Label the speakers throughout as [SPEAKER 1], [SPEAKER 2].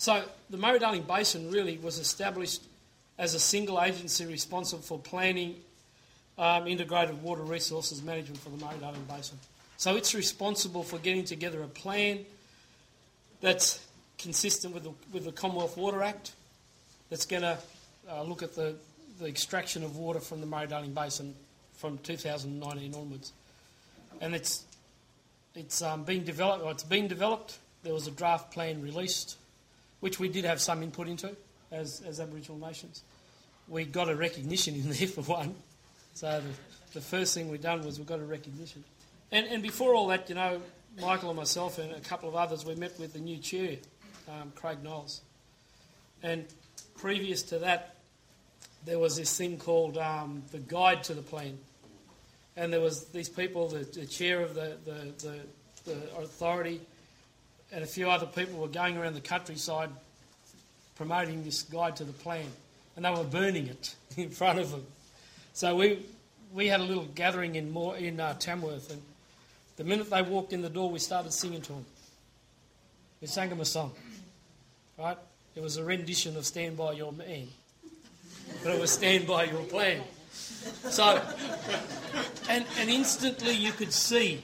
[SPEAKER 1] So the Murray-Darling Basin really was established as a single agency responsible for planning integrated water resources management for the Murray-Darling Basin. So it's responsible for getting together a plan that's consistent with the Commonwealth Water Act, that's going to look at the extraction of water from the Murray-Darling Basin from 2019 onwards. And it's being developed, or it's been developed. There was a draft plan released, which we did have some input into as Aboriginal nations. We got a recognition in there for one. So the first thing we've done was we got a recognition. And before all that, Michael and myself and a couple of others, we met with the new chair, Craig Knowles. And previous to that, there was this thing called the Guide to the Plan. And there was these people, the chair of the authority and a few other people were going around the countryside promoting this Guide to the Plan. And they were burning it in front of them. So we had a little gathering in Tamworth, and the minute they walked in the door, we started singing to them. We sang them a song, right? It was a rendition of Stand By Your Man, but it was Stand By Your Plan. So, and instantly you could see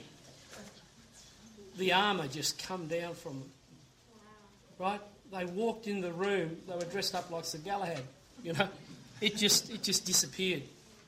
[SPEAKER 1] the armour just come down from them, right? They walked in the room, they were dressed up like Sir Galahad, It just disappeared.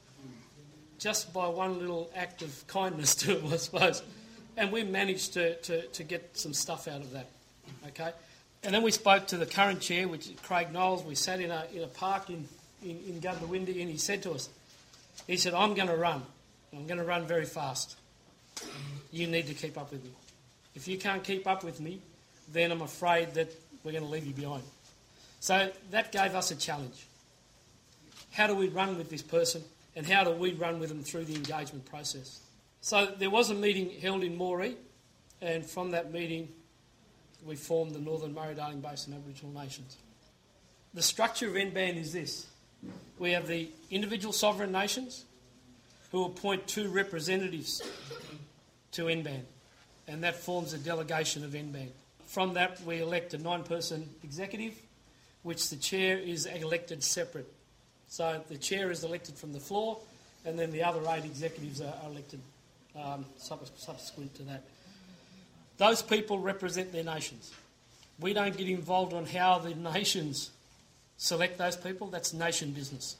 [SPEAKER 1] Just by one little act of kindness to them, I suppose. And we managed to get some stuff out of that, okay? And then we spoke to the current chair, which is Craig Knowles. We sat in a park in Goondiwindi, and he said to us, I'm going to run. I'm going to run very fast. You need to keep up with me. If you can't keep up with me, then I'm afraid that we're going to leave you behind. So that gave us a challenge. How do we run with this person, and how do we run with them through the engagement process? So there was a meeting held in Moree, and from that meeting we formed the Northern Murray-Darling Basin Aboriginal Nations. The structure of NBAN is this. We have the individual sovereign nations who appoint 2 representatives to NBAN, and that forms a delegation of NBAN. From that we elect a 9-person executive, which the chair is elected separate. So the chair is elected from the floor, and then the other 8 executives are elected subsequent to that. Those people represent their nations. We don't get involved on how the nations select those people. That's nation business.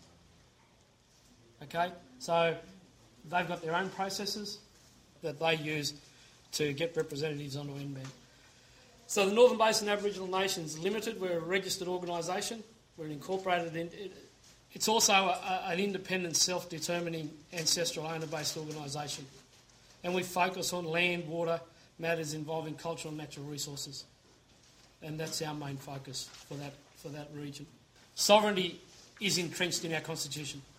[SPEAKER 1] Okay? So they've got their own processes that they use to get representatives onto NBAN. So the Northern Basin Aboriginal Nations Limited, we're a registered organisation. We're an incorporated... It's also an independent, self-determining, ancestral owner-based organisation. And we focus on land, water, matters involving cultural and natural resources. And that's our main focus for that region. Sovereignty is entrenched in our Constitution.